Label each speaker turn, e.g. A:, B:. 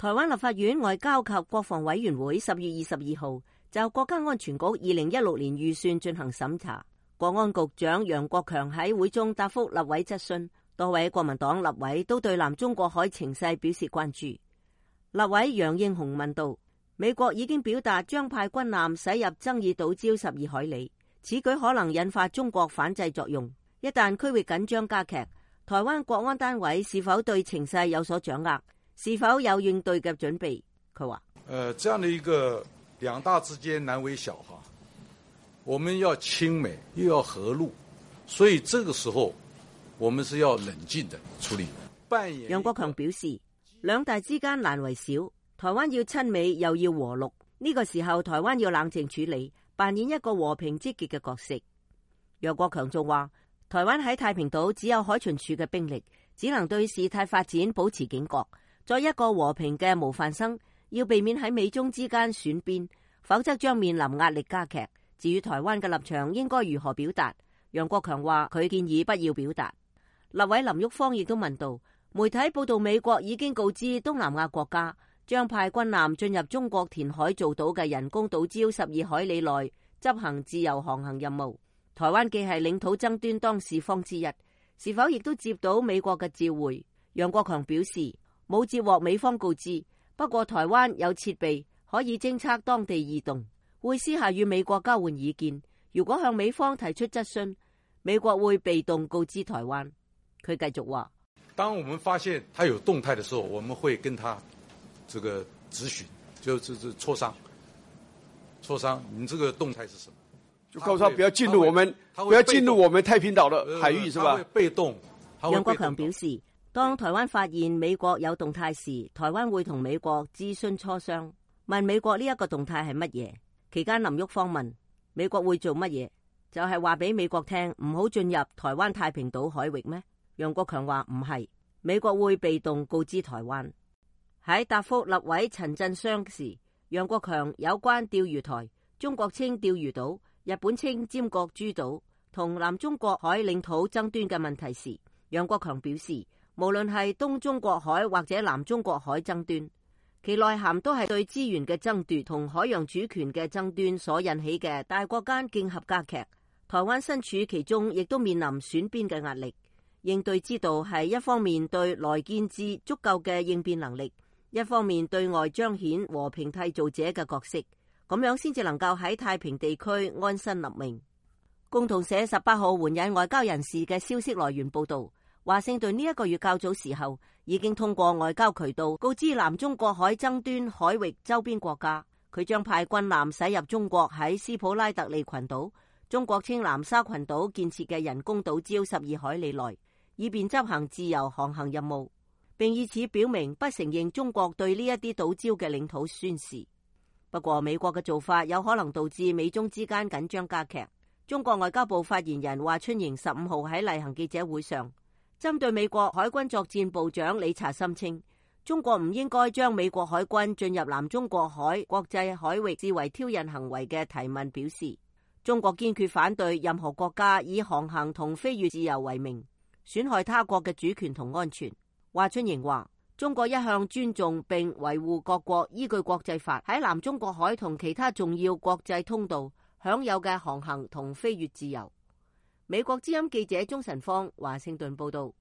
A: 台灣立法院外交及國防委員會10月22號就國家安全局2016年預算進行審查。國安局長楊國強喺會中答覆立委質詢，多位國民黨立委都對南中國海情勢表示關注。立委楊應雄問道：美國已經表達將派軍艦駛入爭議島礁12海里，此舉可能引發中國反制作用。一旦區域緊張加劇，台灣國安單位是否對情勢有所掌握？是否有應對嘅準備？佢話：
B: 這樣的一個兩大之間難為小哈，我們要親美又要和陸，所以這個時候我們是要冷靜的處理。
A: 楊國強表示，兩大之間難為小，台灣要親美又要和陸，呢個時候台灣要冷靜處理，扮演一個和平積極嘅角色。楊國強仲話，台灣喺太平島只有海巡署嘅兵力，只能對事態發展保持警覺，作一個和平嘅模範生，要避免喺美中之間選邊，否則將面臨壓力加劇。至於台灣嘅立場應該如何表達，楊國強話佢建議不要表達。立委林旭芳亦都問到，媒體報道美國已經告知東南亞國家，將派軍艦進入中國填海造島嘅人工島礁12海里內執行自由航行任務。台灣既係領土爭端當事方之一，是否亦都接到美國嘅召會？楊國強表示冇接獲美方告知，不過台灣有設備可以偵測當地異動，會私下與美國交換意見。如果向美方提出質詢，美國會被動告知台灣。佢繼續話：
B: 當我們發現他有動態的時候，我們會跟他這個質詢，就是磋商，你這個動態是什麼？
C: 就告訴他不要進入我們，不要進入我們太平島的海域，是吧？
B: 被動。
A: 楊國強表示，當台灣發現美國有動態時，台灣會同美國諮詢磋商，問美國呢一個動態係乜嘢。期間林旭芳問美國會做乜嘢，就係話俾美國聽唔好進入台灣太平島海域咩？楊國強話唔係，美國會被動告知台灣。喺答覆立委陳振雙時，楊國強有關釣魚台、中國稱釣魚島、日本稱尖閣諸島同南中國海領土爭端嘅問題時，楊國強表示，無論係東中國海或者南中國海爭端，其內涵都係對資源嘅爭奪同海洋主權嘅爭端所引起嘅大國間競合加劇。台灣身處其中，亦都面臨選邊嘅壓力。應對之道係一方面對內建置足夠嘅應變能力，一方面對外彰顯和平締造者嘅角色，咁樣先至能夠喺太平地區安身立命。共同社18號援引外交人士嘅消息來源報道，華盛頓呢一個月較早時候已經通過外交渠道告知南中國海爭端海域周邊國家，佢將派軍艦駛入中國喺斯普拉特利群島，中國稱南沙群島建設嘅人工島礁12海里內，以便執行自由航行任務，並以此表明不承認中國對呢一啲島礁嘅領土宣示。不過美國嘅做法有可能導致美中之間緊張加劇。中國外交部發言人華春瑩15號喺例行記者會上，針對美國海軍作戰部長理查森稱中國唔應該將美國海軍進入南中國海國際海域視為挑釁行為嘅提問表示，中國堅決反對任何國家以航行同飛越自由為名損害他國嘅主權同安全。華春瑩話，中國一向尊重並維護各國依據國際法喺南中國海同其他重要國際通道享有嘅航行同飛越自由。美國之音記者鍾晨芳華盛頓報道。